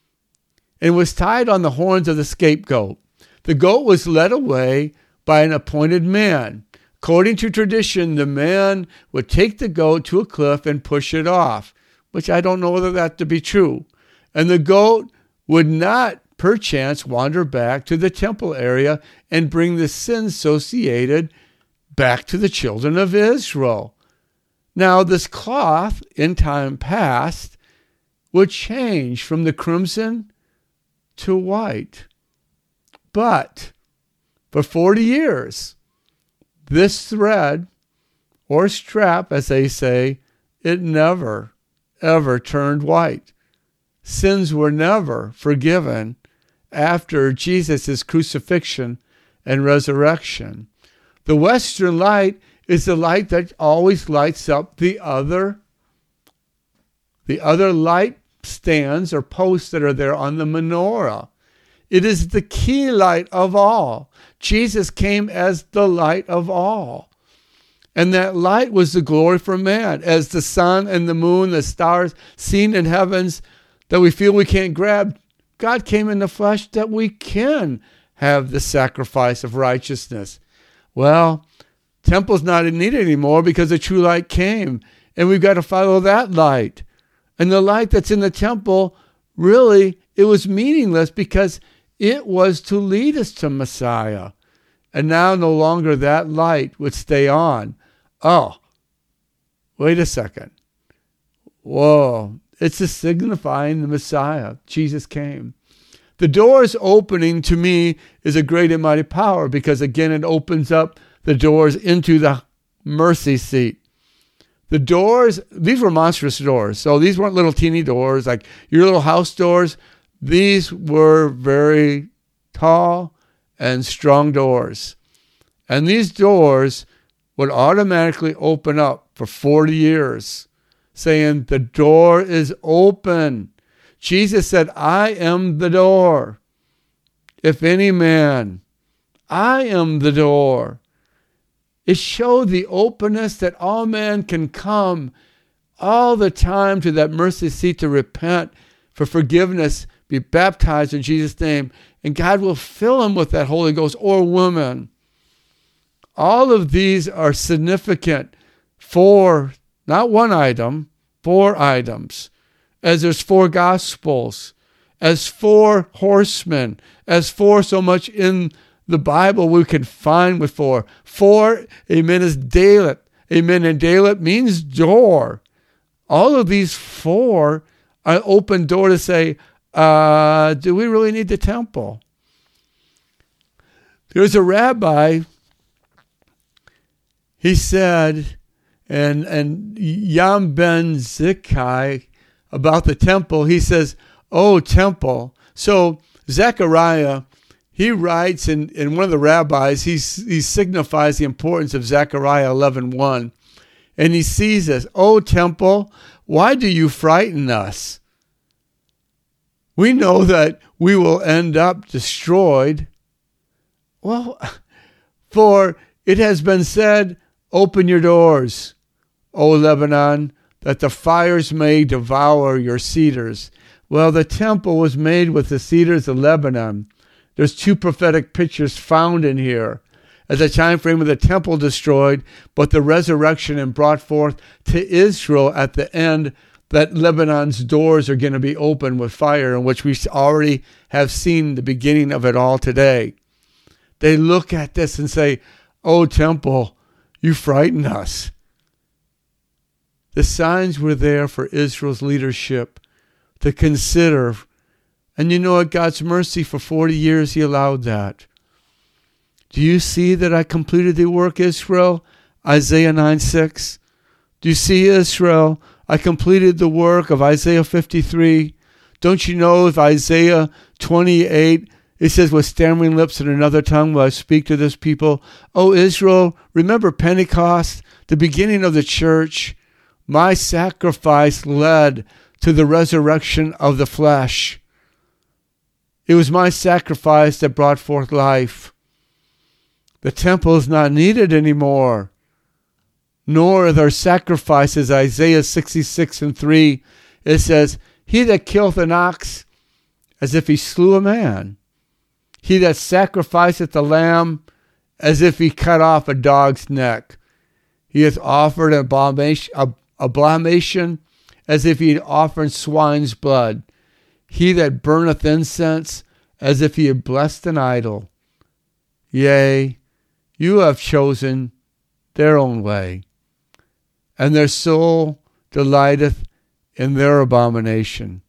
Speaker 1: and was tied on the horns of the scapegoat. The goat was led away by an appointed man. According to tradition, the man would take the goat to a cliff and push it off, which I don't know whether that to be true. And the goat would not perchance wander back to the temple area and bring the sins associated back to the children of Israel. Now, this cloth, in time past, would change from the crimson to white. But for 40 years, this thread, or strap, as they say, it never, ever turned white. Sins were never forgiven after Jesus' crucifixion and resurrection. The western light is the light that always lights up the other light stands or posts that are there on the menorah. It is the key light of all. Jesus came as the light of all. And that light was the glory for man. As the sun and the moon, the stars seen in heavens that we feel we can't grab, God came in the flesh that we can have the sacrifice of righteousness. Well, temple's not needed anymore because the true light came, and we've got to follow that light. And the light that's in the temple, really, it was meaningless because it was to lead us to Messiah. And now no longer that light would stay on. Oh, wait a second. Whoa, it's just signifying the Messiah. Jesus came. The doors opening to me is a great and mighty power because, again, it opens up the doors into the mercy seat. The doors, these were monstrous doors. So these weren't little teeny doors like your little house doors. These were very tall and strong doors. And these doors would automatically open up for 40 years, saying, the door is open. Jesus said, I am the door. If any man, I am the door. It showed the openness that all men can come all the time to that mercy seat to repent for forgiveness be baptized in Jesus' name, and God will fill him with that Holy Ghost, or woman. All of these are significant for not one item, 4 items, as there's 4 gospels, as 4 horsemen, as 4 so much in the Bible we can find with 4. 4, amen, is Dalet. Amen, and Dalet means door. All of these 4 are an open door to say, do we really need the temple? There's a rabbi, he said, and Yam Ben Zakkai, about the temple, he says, oh, temple. So Zechariah, he writes, in one of the rabbis, he signifies the importance of Zechariah 11:1. And he sees this, oh, temple, why do you frighten us? We know that we will end up destroyed. Well, for it has been said, open your doors, O Lebanon, that the fires may devour your cedars. Well, the temple was made with the cedars of Lebanon. There's 2 prophetic pictures found in here. As the time frame of the temple destroyed, but the resurrection and brought forth to Israel at the end, that Lebanon's doors are going to be open with fire, in which we already have seen the beginning of it all today. They look at this and say, oh, temple, you frighten us. The signs were there for Israel's leadership to consider. And you know what? God's mercy, for 40 years, he allowed that. Do you see that I completed the work, Israel? Isaiah 9:6. Do you see, Israel? I completed the work of Isaiah 53. Don't you know if Isaiah 28, it says, with stammering lips and another tongue will I speak to this people. Oh, Israel, remember Pentecost, the beginning of the church. My sacrifice led to the resurrection of the flesh. It was my sacrifice that brought forth life. The temple is not needed anymore, nor are there sacrifices. Isaiah 66:3, it says, he that killeth an ox as if he slew a man. He that sacrificeth a lamb as if he cut off a dog's neck. He hath offered an abomination as if he had offered swine's blood. He that burneth incense as if he had blessed an idol. Yea, you have chosen their own way, and their soul delighteth in their abomination.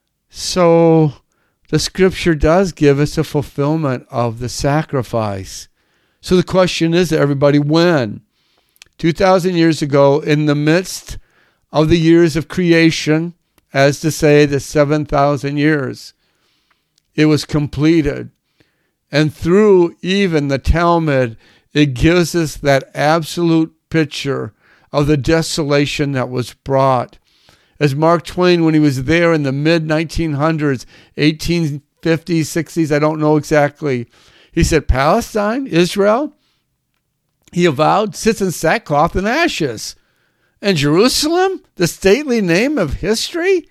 Speaker 1: So the scripture does give us a fulfillment of the sacrifice. So the question is, everybody, when? 2,000 years ago, in the midst of the years of creation, as to say the 7,000 years, it was completed. And through even the Talmud, it gives us that absolute picture of the desolation that was brought. As Mark Twain, when he was there in the mid-1900s, 1850s, 60s, I don't know exactly, he said, Palestine, Israel, he avowed, sits in sackcloth and ashes. And Jerusalem, the stately name of history,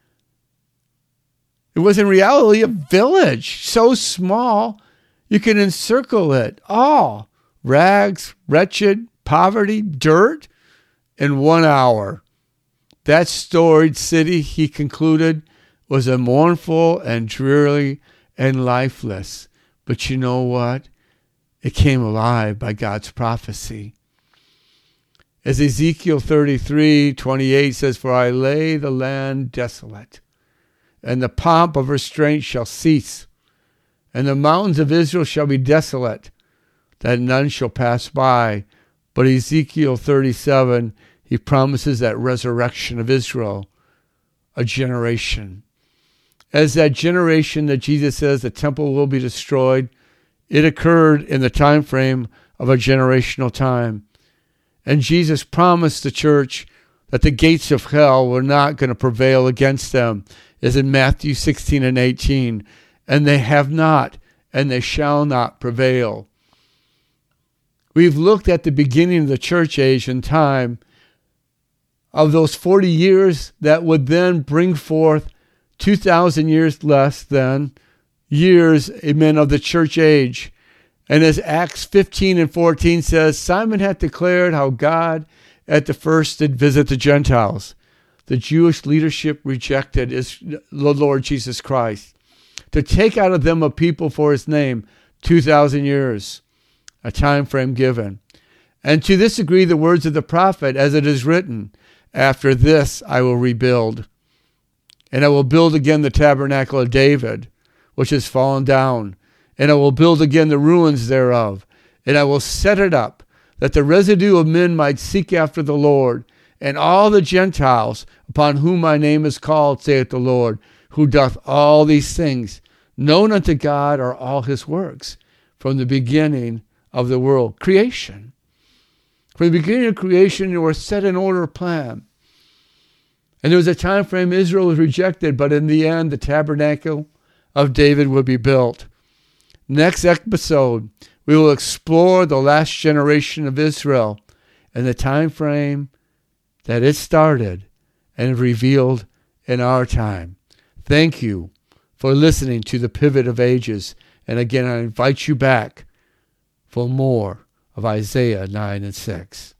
Speaker 1: it was in reality a village so small you can encircle it all. Rags, wretched, poverty, dirt, in 1 hour. That storied city, he concluded, was a mournful and dreary and lifeless. But you know what? It came alive by God's prophecy. As Ezekiel 33:28 says, for I lay the land desolate, and the pomp of her strength shall cease, and the mountains of Israel shall be desolate, that none shall pass by. But Ezekiel 37, he promises that resurrection of Israel, a generation. As that generation that Jesus says the temple will be destroyed, it occurred in the time frame of a generational time. And Jesus promised the church that the gates of hell were not going to prevail against them, as in Matthew 16:18. And they have not, and they shall not prevail. We've looked at the beginning of the church age and time of those 40 years that would then bring forth 2,000 years less than years, amen, of the church age. And as Acts 15 and 14 says, Simon hath declared how God at the first did visit the Gentiles. The Jewish leadership rejected the Lord Jesus Christ to take out of them a people for his name, 2,000 years, a time frame given. And to this agree the words of the prophet, as it is written, after this I will rebuild, and I will build again the tabernacle of David, which has fallen down, and I will build again the ruins thereof, and I will set it up, that the residue of men might seek after the Lord, and all the Gentiles upon whom my name is called, saith the Lord, who doth all these things. Known unto God are all his works, from the beginning of the world. Creation. From the beginning of creation, you were set in order plan. And there was a time frame Israel was rejected, but in the end, the tabernacle of David would be built. Next episode, we will explore the last generation of Israel and the time frame that it started and revealed in our time. Thank you for listening to the Pivot of Ages. And again, I invite you back for more of Isaiah 9 and 6.